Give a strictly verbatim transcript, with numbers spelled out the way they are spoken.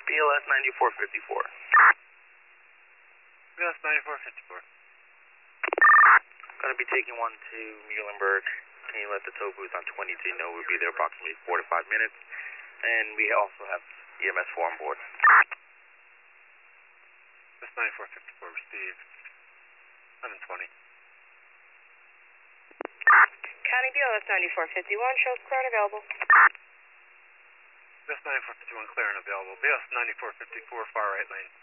B L S ninety-four fifty-four. B L S ninety-four fifty-four. Gonna be taking one to Muhlenberg. Can you let the tow booth on twenty-two know we'll be there approximately four to five minutes? And we also have E M S four on board. B L S ninety-four fifty-four received. eleven twenty. County B L S ninety-four fifty-one shows clear and available. B L S ninety-four fifty-one clear and available. B L S ninety-four fifty-four far right lane.